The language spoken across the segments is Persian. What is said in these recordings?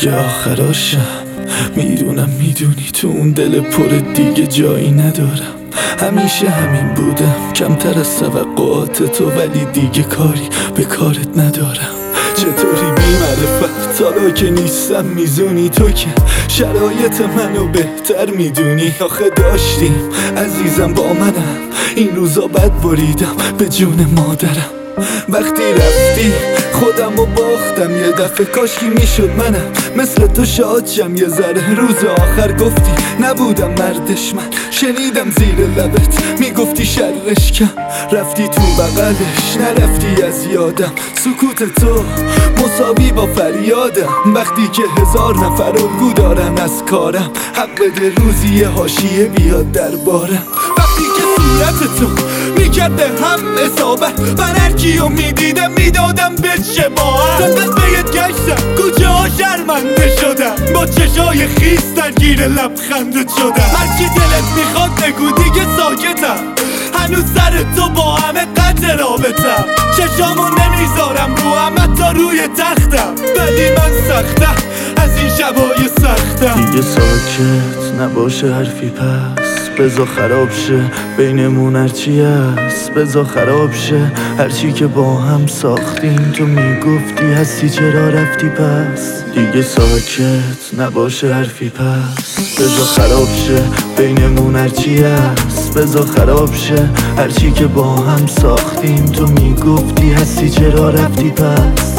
دیگه آخراشم. میدونی تو اون دل پر دیگه جایی ندارم. همیشه همین بودم، کمتر از توقعات تو، ولی دیگه کاری به کارت ندارم. چطوری بی معرفت حالا که نیستم میزونی تو که شرایط منو بهتر میدونی. آخه داشتیم عزیزم با منم، این روزا بد بریدم به جون مادرم. وقتی رفتی خودم رو باختم یه دفعه، کاشکی میشد منم مثل تو شادشم یه ذره. روز آخر گفتی نبودم مردش، من شنیدم زیر لبت میگفتی شرش کم. رفتی تو بغلش نرفتی از یادم، سکوت تو مساوی با فریادم. وقتی که 1000 نفر الگو دارن از کارم، حق بده روزی یه حاشیه بیاد دربارم. وقتی که صورت تو میکرد به هم اصابت، من هرکیو میدیدم میدادم به شباهت. چقدر بهت گشتم کوچه ها شرمنده شدم، با چشای خیس درگیر لبخندت شدم. هرچی دلت میخواد بگو دیگه ساکتم، هنوز سر تو با همه قطع رابطم. چشامو نمیذارم رو هم حتی روی تختم، ولی من سختم از این شبای سختم. دیگه ساکت نباشه حرفی پس، بذار خراب شه بینمون هرچی هست. بذار خراب شه هرچی که با هم ساختیم. تو میگفتی هستی چرا رفتی پس. دیگه ساکت نباشه حرفی پس، بذار خراب شه بینمون هرچی هست. بذار خراب شه هرچی که با هم ساختیم. تو میگفتی هستی چرا رفتی پس.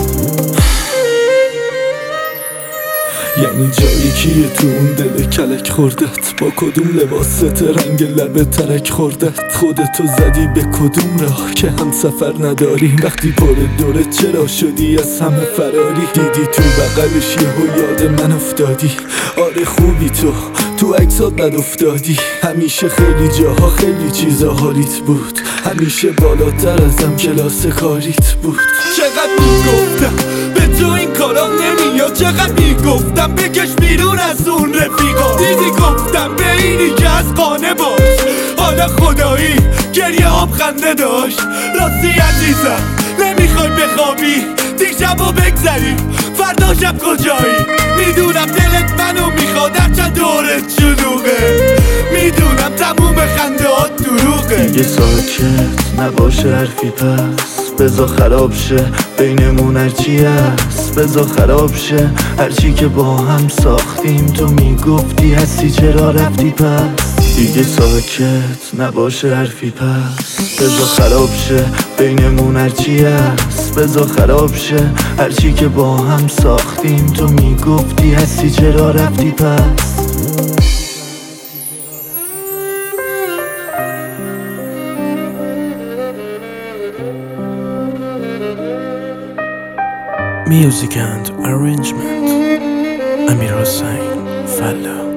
یعنی جایی کیه تو اون دل کلک خوردت؟ با کدوم لباست رنگ لب ترک خوردت؟ خودتو زدی به کدوم راه که هم سفر نداریم؟ وقتی پر دورت چرا شدی از همه فراری؟ دیدی تو بغلش یهو یاد من افتادی. آره خوبی تو عکسات بد افتادی. همیشه خیلی جاها خیلی چیزا حالیت بود، همیشه بالاتر ازم کلاس کاریت بود. چقدر میگفتم به تو این کارا نمیاد، چقدر میگفتم بکش بیرون از اون رفیقا. دیدی گفتم به اینی که از خانه باش، حالا خدایی گریه آب خنده داشت. راستی عزیزم نمیخوای بخوابی دیشبو بگذری، فردا شب کجایی؟ میدونم دلت منو میخواد هرچند دورت شلوغه، میدونم تموم خنده ها دروغه. دیگه ساکت نباشه حرفی پس، بذار خراب شه بینمون هرچی هست. بذار خراب شه هرچی که با هم ساختیم. تو میگفتی هستی چرا رفتی پس. دیگه ساکت نباشه حرفی پس، بذار خراب شه بینمون هرچی هست. بذار خراب شه هرچی که با هم ساختیم. تو میگفتی هستی چرا رفتی پس. Music and arrangement Amir Hossain Falla.